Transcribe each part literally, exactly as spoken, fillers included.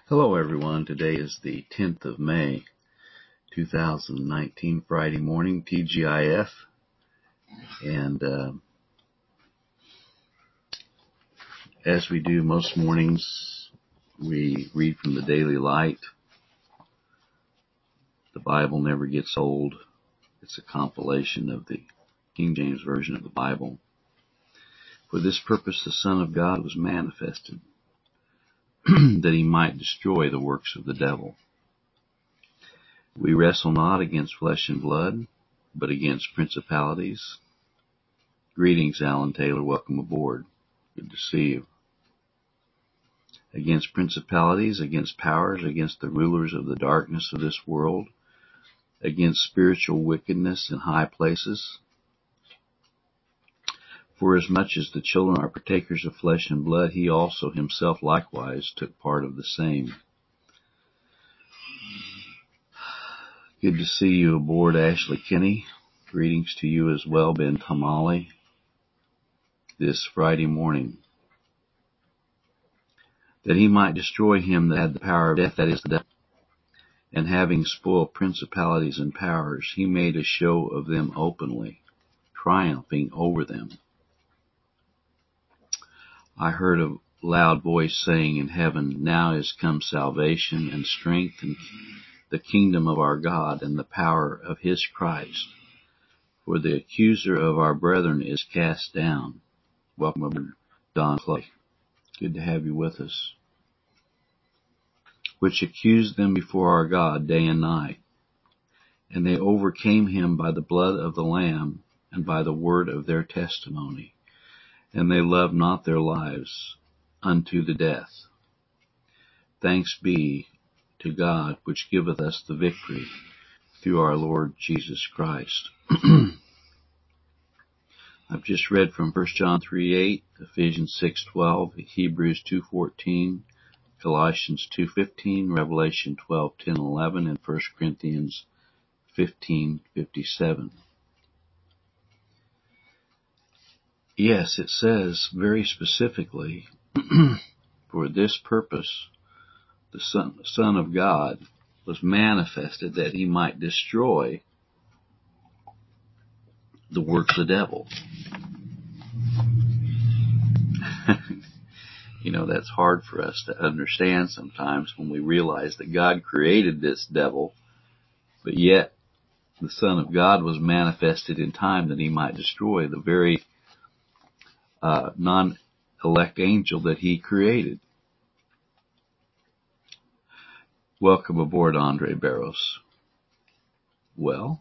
Hello everyone, today is the tenth of May, two thousand nineteen, Friday morning, T G I F, and uh, as we do most mornings, we read from the Daily Light. The Bible never gets old. It's a compilation of the King James Version of the Bible. For this purpose the Son of God was manifested, that he might destroy the works of the devil. We wrestle not against flesh and blood, but against principalities. Greetings, Alan Taylor. Welcome aboard. Good to see you. Against principalities, against powers, against the rulers of the darkness of this world, against spiritual wickedness in high places. For as much as the children are partakers of flesh and blood, he also himself likewise took part of the same. Good to see you aboard, Ashley Kinney. Greetings to you as well, Ben Tamale, this Friday morning. That he might destroy him that had the power of death, that is the devil. And having spoiled principalities and powers, he made a show of them openly, triumphing over them. I heard a loud voice saying in heaven, Now is come salvation and strength and the kingdom of our God and the power of his Christ. For the accuser of our brethren is cast down. Welcome aboard, Don Clay. Good to have you with us. Which accused them before our God day and night. And they overcame him by the blood of the Lamb and by the word of their testimony. And they loved not their lives unto the death. Thanks be to God, which giveth us the victory through our Lord Jesus Christ. I've just read from First John three eight, Ephesians six twelve, Hebrews two fourteen, Colossians two fifteen, Revelation twelve ten eleven, and First Corinthians fifteen fifty-seven. Yes, it says very specifically, for this purpose the Son, Son of God was manifested, that he might destroy the works of the devil. You know, that's hard for us to understand sometimes when we realize that God created this devil, but yet the Son of God was manifested in time that he might destroy the very uh, non-elect angel that he created. Welcome aboard, Andre Barros. Well,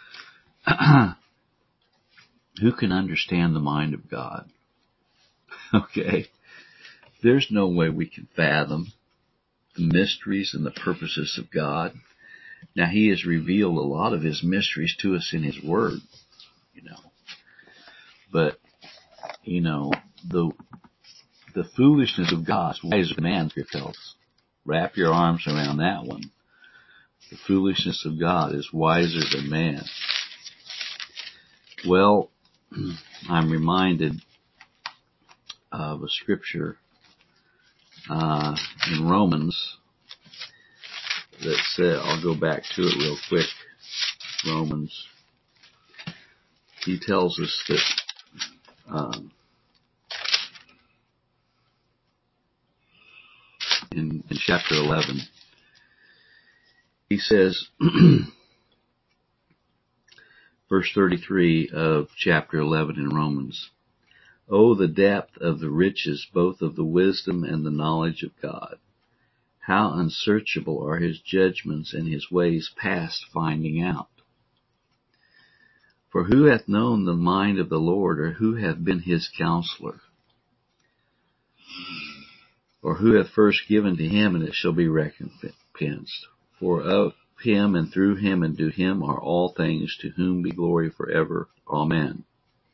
who can understand the mind of God? Okay. There's no way we can fathom the mysteries and the purposes of God. Now, he has revealed a lot of his mysteries to us in his word, you know. But, you know, the the foolishness of God is wiser than man, Scripture tells us. Wrap your arms around that one. The foolishness of God is wiser than man. Well, I'm reminded of a scripture uh, in Romans that said, I'll go back to it real quick. Romans. He tells us that um, in, in chapter eleven, he says, verse thirty-three of chapter eleven in Romans, Oh, the depth of the riches, both of the wisdom and the knowledge of God. How unsearchable are his judgments and his ways past finding out. For who hath known the mind of the Lord, or who hath been his counselor? Or who hath first given to him, and it shall be recompensed? For of him and through him and to him are all things, to whom be glory forever. Amen.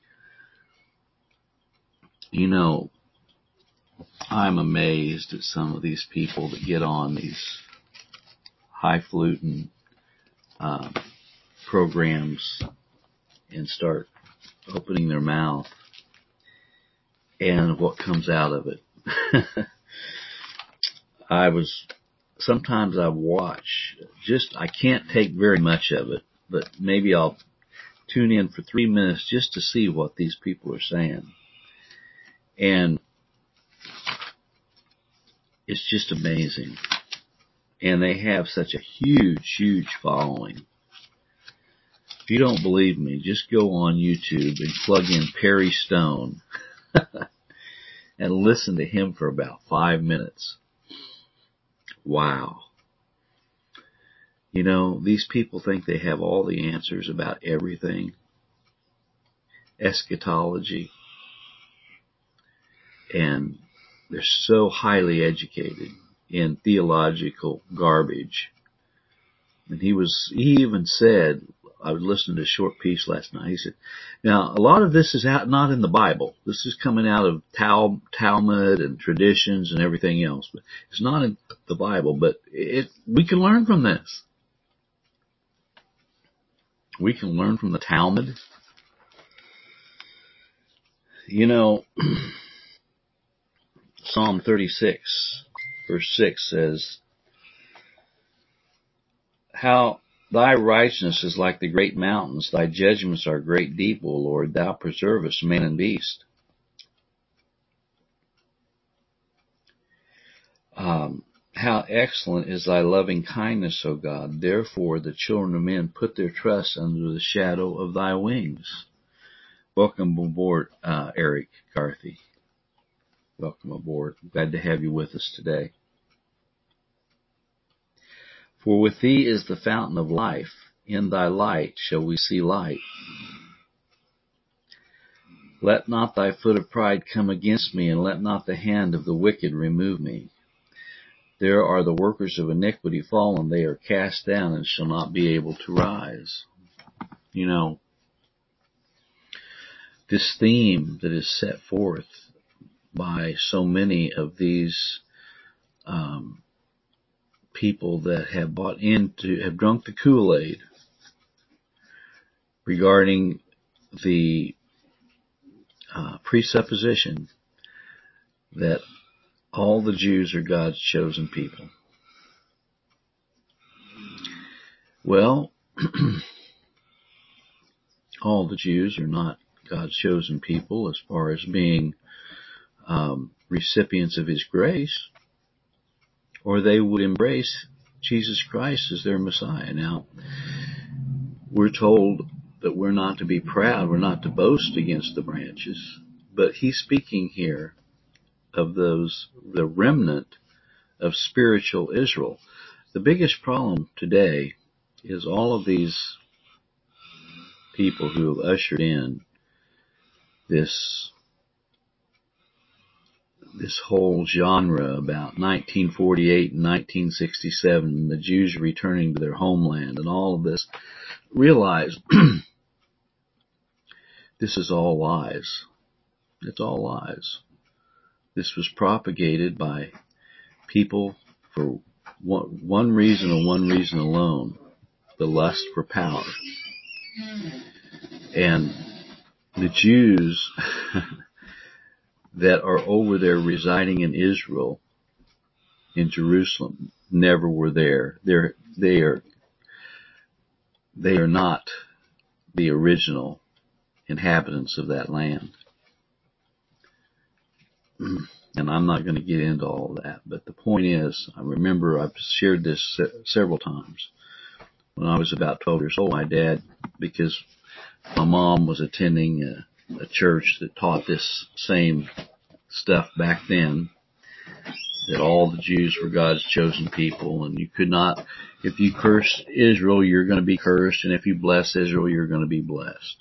You know, I'm amazed at some of these people that get on these highfalutin uh, programs and start opening their mouth, and what comes out of it. I was sometimes I watch, just, I can't take very much of it, but maybe I'll tune in for three minutes just to see what these people are saying. And it's just amazing. And they have such a huge, huge following. If you don't believe me, just go on YouTube and plug in Perry Stone and listen to him for about five minutes. Wow. You know, these people think they have all the answers about everything. Eschatology. And they're so highly educated in theological garbage. And he was, he even said, I was listening to a short piece last night. He said, now, a lot of this is out, not in the Bible. This is coming out of Tal, Talmud and traditions and everything else. But it's not in the Bible, but it, we can learn from this. We can learn from the Talmud. You know, Psalm thirty-six, verse six says, how thy righteousness is like the great mountains, thy judgments are great deep, O Lord, thou preservest man and beast. Um, how excellent is thy loving kindness, O God, therefore the children of men put their trust under the shadow of thy wings. Welcome aboard, uh, Eric Carthy. Welcome aboard. Glad to have you with us today. For with thee is the fountain of life. In thy light shall we see light. Let not thy foot of pride come against me, and let not the hand of the wicked remove me. There are the workers of iniquity fallen. They are cast down and shall not be able to rise. You know, this theme that is set forth by so many of these um, people that have bought into, have drunk the Kool-Aid regarding the uh, presupposition that all the Jews are God's chosen people. Well, all the Jews are not God's chosen people as far as being um, recipients of His grace, or they would embrace Jesus Christ as their Messiah. Now, we're told that we're not to be proud, we're not to boast against the branches, but he's speaking here of those, the remnant of spiritual Israel. The biggest problem today is all of these people who have ushered in this this whole genre about nineteen forty-eight and nineteen sixty-seven, and the Jews returning to their homeland and all of this. Realize this is all lies. It's all lies. This was propagated by people for one, one reason and one reason alone, the lust for power. And the Jews that are over there residing in Israel, in Jerusalem, never were there. They're, they are, they are not the original inhabitants of that land. And I'm not going to get into all that, but the point is, I remember I've shared this se- several times. When I was about twelve years old, my dad, because my mom was attending a, a church that taught this same stuff back then, that all the Jews were God's chosen people, and you could not, if you curse Israel, you're going to be cursed, and if you bless Israel, you're going to be blessed.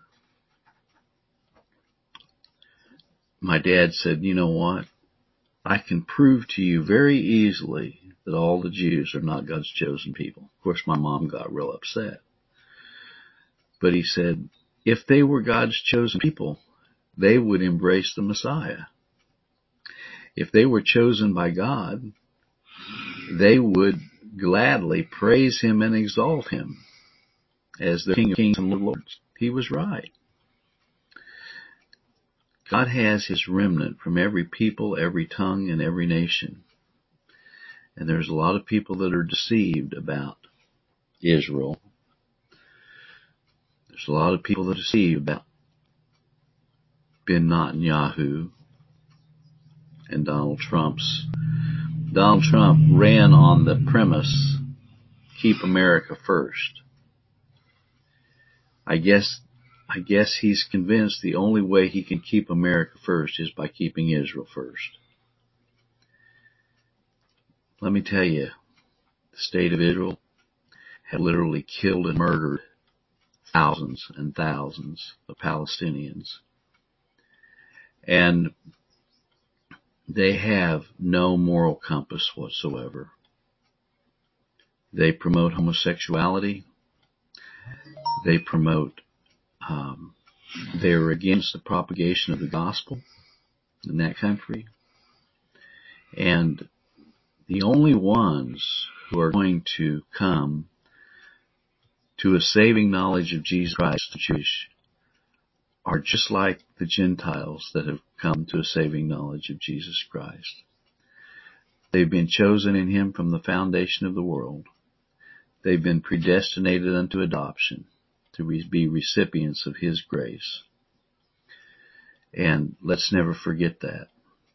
My dad said, you know what? I can prove to you very easily that all the Jews are not God's chosen people. Of course, my mom got real upset. But he said, if they were God's chosen people, they would embrace the Messiah. If they were chosen by God, they would gladly praise Him and exalt Him as the King of Kings and Lord of Lords. He was right. God has His remnant from every people, every tongue, and every nation. And there's a lot of people that are deceived about Israel. There's a lot of people that are deceived about Ben Netanyahu and Donald Trump's. Donald Trump ran on the premise, keep America first. I guess, I guess he's convinced the only way he can keep America first is by keeping Israel first. Let me tell you, the state of Israel had literally killed and murdered thousands and thousands of Palestinians. And they have no moral compass whatsoever. They promote homosexuality. They promote, um, they're against the propagation of the gospel in that country. And the only ones who are going to come to a saving knowledge of Jesus Christ, the Jewish, are just like the Gentiles that have come to a saving knowledge of Jesus Christ. They've been chosen in Him from the foundation of the world. They've been predestinated unto adoption to be recipients of His grace. And let's never forget that.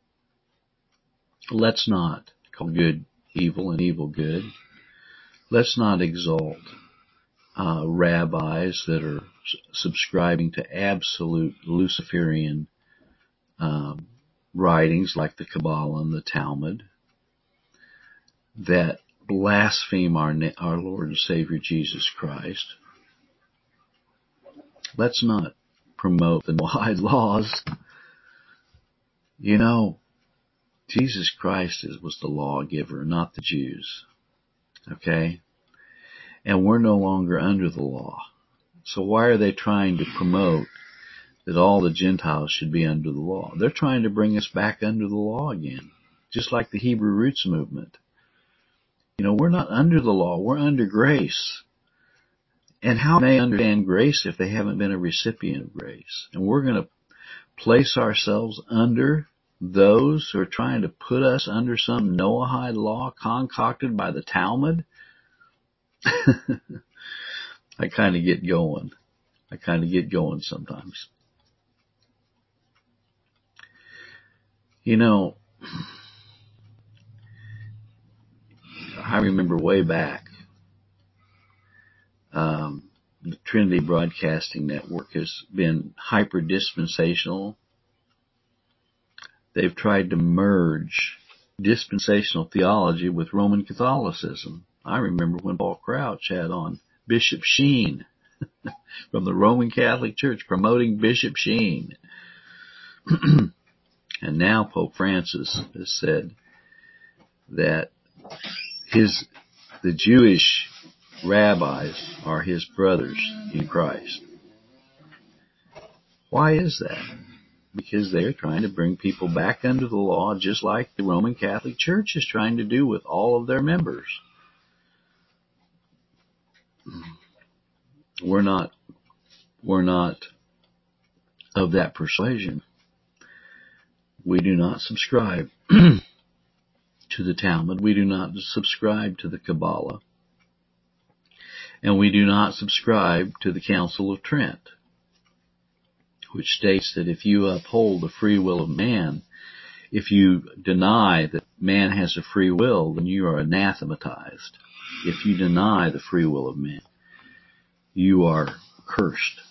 Let's not call good evil and evil good. Let's not exalt uh, rabbis that are subscribing to absolute Luciferian um, writings like the Kabbalah and the Talmud that blaspheme our, our Lord and Savior Jesus Christ. Let's not promote the Noahide laws. You know, Jesus Christ is, was the lawgiver, not the Jews. Okay? And we're no longer under the law. So why are they trying to promote that all the Gentiles should be under the law? They're trying to bring us back under the law again, just like the Hebrew Roots movement. You know, we're not under the law, we're under grace. And how can they understand grace if they haven't been a recipient of grace? And we're going to place ourselves under those who are trying to put us under some Noahide law concocted by the Talmud? I kind of get going. I kind of get going sometimes. You know, I remember way back, um, the Trinity Broadcasting Network has been hyper-dispensational. They've tried to merge dispensational theology with Roman Catholicism. I remember when Paul Crouch had on Bishop Sheen from the Roman Catholic Church promoting Bishop Sheen. And now Pope Francis has said that his the Jewish rabbis are his brothers in Christ. Why is that? Because they're trying to bring people back under the law, just like the Roman Catholic Church is trying to do with all of their members. We're not, we're not of that persuasion. We do not subscribe to the Talmud. We do not subscribe to the Kabbalah. And we do not subscribe to the Council of Trent, which states that if you uphold the free will of man, if you deny that man has a free will, then you are anathematized. If you deny the free will of man, you are cursed.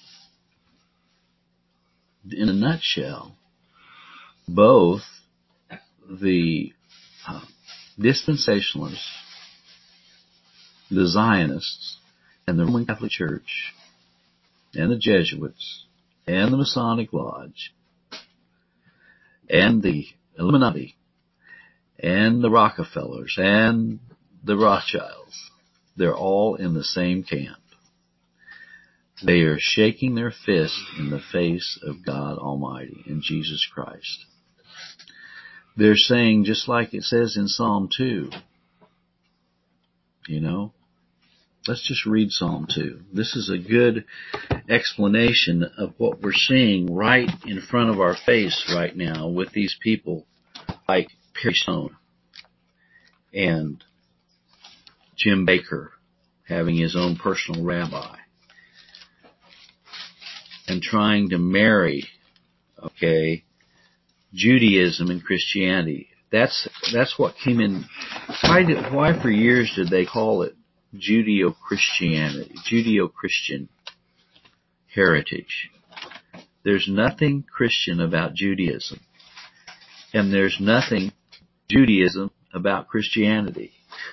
In a nutshell, both the uh, dispensationalists, the Zionists, and the Roman Catholic Church, and the Jesuits, and the Masonic Lodge, and the Illuminati, and the Rockefellers, and the Rothschilds, they're all in the same camp. They are shaking their fist in the face of God Almighty and Jesus Christ. They're saying, just like it says in Psalm two, you know, let's just read Psalm two. This is a good explanation of what we're seeing right in front of our face right now with these people like Perry Stone. and Jim Baker having his own personal rabbi and trying to marry, okay, Judaism and Christianity. That's that's what came in. Why did why for years did they call it Judeo-Christianity, Judeo-Christian heritage? There's nothing Christian about Judaism, and there's nothing Judaism about Christianity.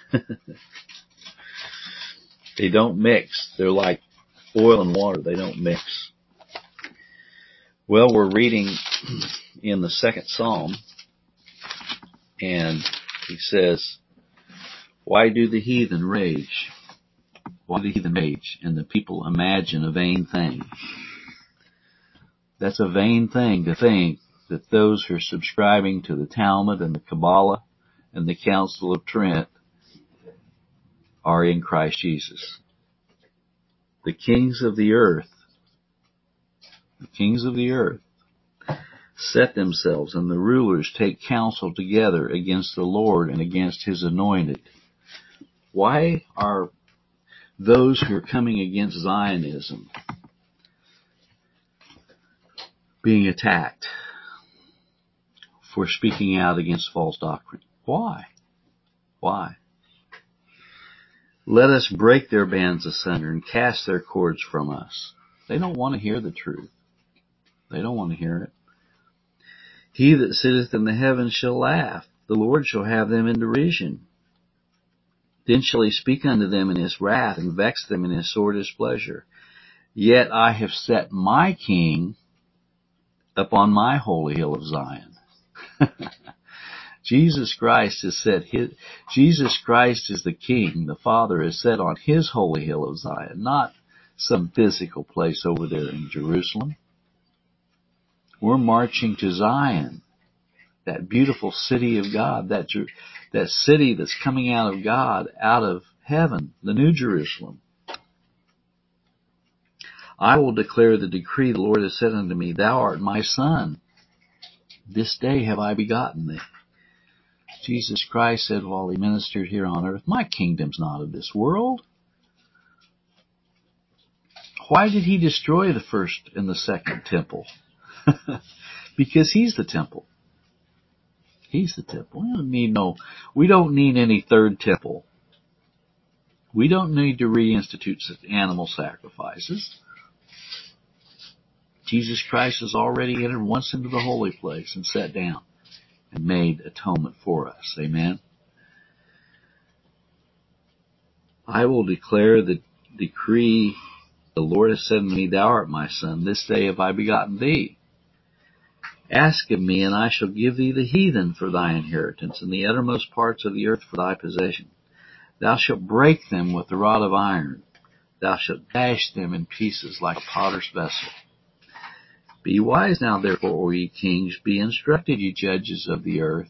They don't mix. They're like oil and water. They don't mix. Well, we're reading in the second Psalm, and he says, why do the heathen rage? Why do the heathen rage and the people imagine a vain thing? That's a vain thing to think that those who are subscribing to the Talmud and the Kabbalah and the Council of Trent are in Christ Jesus. The kings of the earth, the kings of the earth set themselves, and the rulers take counsel together against the Lord and against his anointed. Why are those who are coming against Zionism being attacked for speaking out against false doctrine? Why? Why? Let us break their bands asunder and cast their cords from us. They don't want to hear the truth. They don't want to hear it. He that sitteth in the heavens shall laugh. The Lord shall have them in derision. Then shall he speak unto them in his wrath, and vex them in his sore displeasure. Yet I have set my king upon my holy hill of Zion. Jesus Christ is set his, Jesus Christ is the king. The Father is set on his holy hill of Zion, not some physical place over there in Jerusalem. We're marching to Zion, that beautiful city of God, that that city that's coming out of God, out of heaven, the New Jerusalem. I will declare the decree. The Lord has said unto me, thou art my son. This day have I begotten thee. Jesus Christ said while he ministered here on earth, my kingdom's not of this world. Why did he destroy the first and the second temple? Because he's the temple. He's the temple. We don't need no, we don't need any third temple. We don't need to reinstitute animal sacrifices. Jesus Christ has already entered once into the holy place and sat down and made atonement for us. Amen. I will declare the decree. The Lord has said unto me, thou art my son. This day have I begotten thee. Ask of me, and I shall give thee the heathen for thy inheritance, and the uttermost parts of the earth for thy possession. Thou shalt break them with the rod of iron. Thou shalt dash them in pieces like a potter's vessel. Be wise now, therefore, O ye kings. Be instructed, ye judges of the earth.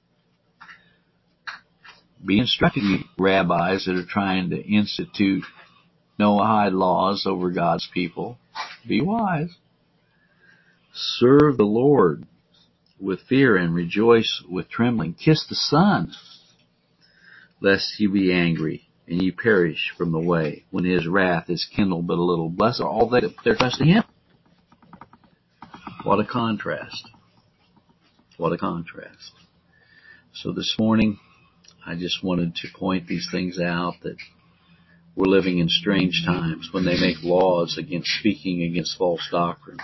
Be instructed, ye rabbis that are trying to institute Noahide laws over God's people. Be wise. Serve the Lord with fear and rejoice with trembling. Kiss the Son, lest he be angry and ye perish from the way, when his wrath is kindled but a little. Blessed are all they that put their trust in him. What a contrast. What a contrast. So this morning, I just wanted to point these things out, that we're living in strange times when they make laws against speaking against false doctrine.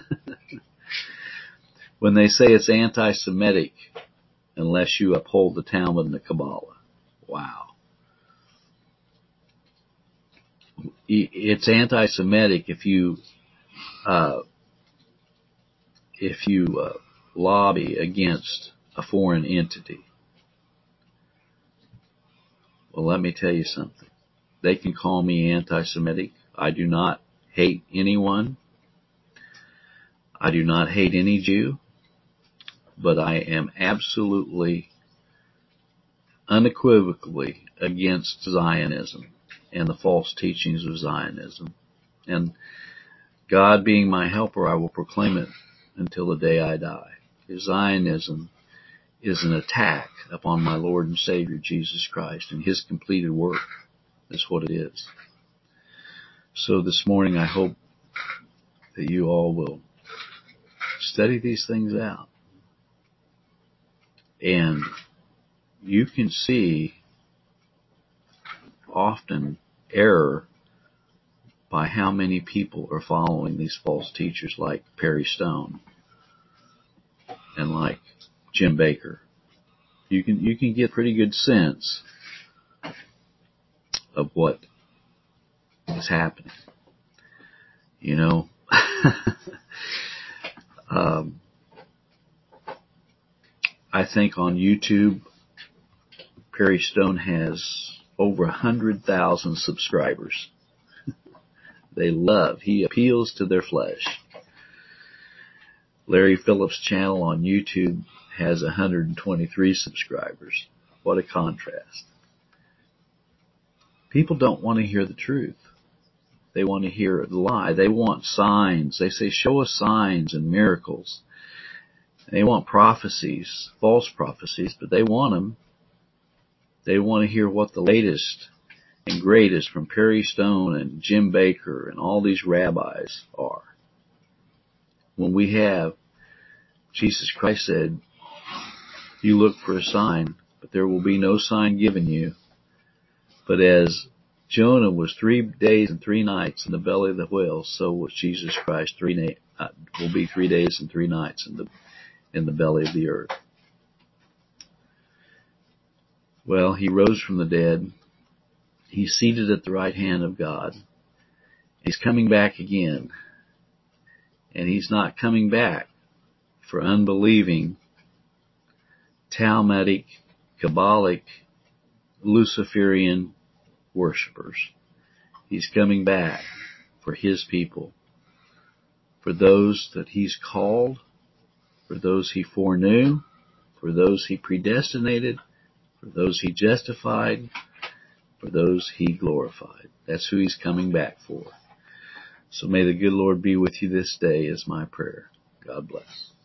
When they say it's anti-Semitic unless you uphold the Talmud and the Kabbalah. Wow. It's anti-Semitic if you uh, if you uh, lobby against a foreign entity. Well, let me tell you something. They can call me anti-Semitic. I do not hate anyone. I do not hate any Jew. But I am absolutely, unequivocally against Zionism and the false teachings of Zionism. And God being my helper, I will proclaim it until the day I die. Zionism is an attack upon my Lord and Savior Jesus Christ and His completed work. That's what it is. So this morning I hope that you all will study these things out. And you can see often error by how many people are following these false teachers like Perry Stone and like Jim Bakker. You can you can get pretty good sense of what is happening. You know, um, I think on YouTube, Perry Stone has over a hundred thousand subscribers. They love, he appeals to their flesh. Larry Phillips' channel on YouTube has one hundred twenty-three subscribers. What a contrast. People don't want to hear the truth. They want to hear the lie. They want signs. They say, show us signs and miracles. They want prophecies, false prophecies, but they want them. They want to hear what the latest and greatest from Perry Stone and Jim Bakker and all these rabbis are. When we have, Jesus Christ said, you look for a sign, but there will be no sign given you. But as Jonah was three days and three nights in the belly of the whale, so was Jesus Christ three na- uh, will be three days and three nights in the in the belly of the earth. Well, he rose from the dead. He's seated at the right hand of God. He's coming back again. And he's not coming back for unbelieving, Talmudic, Kabbalic, Luciferian worshipers. He's coming back for his people, for those that he's called, for those he foreknew, for those he predestinated, for those he justified, for those he glorified. That's who he's coming back for. So may the good Lord be with you this day is my prayer. God bless.